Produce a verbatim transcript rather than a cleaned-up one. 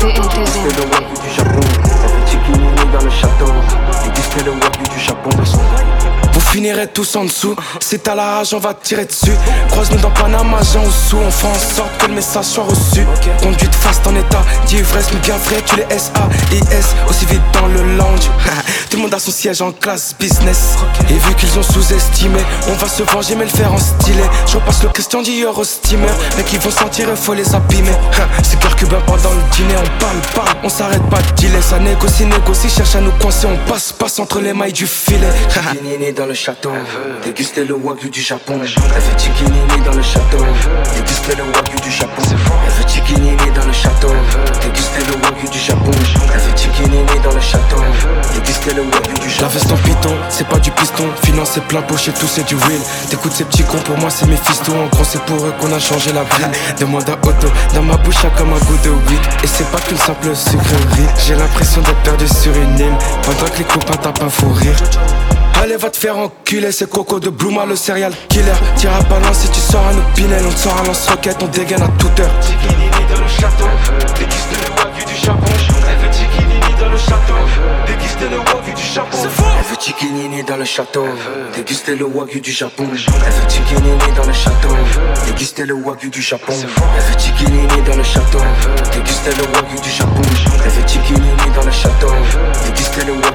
déguster le wagyu du Japon. Elle veut chikinini dans le château, déguster le wagyu du Japon. Vous finirez tous en dessous, si t'as la rage on va tirer dessus. Croise-nous dans Panama, j'ai en sous, on fera en sorte que le message soit reçu. Conduite fast en état d'ivresse, mais bien frais, tu les S A I S, aussi vite dans le lounge. Tout le monde a son siège en classe business. Et vu qu'ils ont sous-estimé, on va se venger mais le faire en stylé. Je repasse le Christian Dior au steamer, mais qu'ils vont sentir, il faut les abîmer. C'est cœur cubain pendant le dîner, on parle, parle, on s'arrête pas de dealer. Ça négocie, négocie, cherche à nous coincer, on passe, passe entre les mailles du filet. Chikinini dans le château, déguster le wagyu du Japon. Elle veut chikinini dans le château, déguster le wagyu du Japon. Elle veut chikinini dans le château, déguster le wagyu du Japon. Elle veut chikinini dans le château, déguster le wagyu du Japon. La veste en python, c'est pas du piston, financé plein poche et tout c'est du real. T'écoutes ces petits cons, pour moi c'est mes fistons. En gros c'est pour eux qu'on a changé la ville. Demande à Otto, dans ma bouche y'a comme un goût de weed. Et c'est pas qu'une simple sucrerie, j'ai l'impression d'être perdu sur une île, pendant que les copains tapent un fou rire. Allez va te faire enculer, c'est Coco de Bluma, le serial killer. T'iras pas loin si tu sors un opinel, on te sort un lance-roquette, on dégaine à toute heure. Chikinini dans le château, déguster le wagyu du Japon. Elle veut chikinini dans le château, déguster le wagyu du Japon. Elle veut chikinini dans le château, déguster le wagyu du Japon. Elle veut chikinini dans le château, déguster le wagyu du Japon. Elle veut chikinini dans le château, déguster le wagyu du Japon. Elle veut chikinini dans le château, déguster le wagyu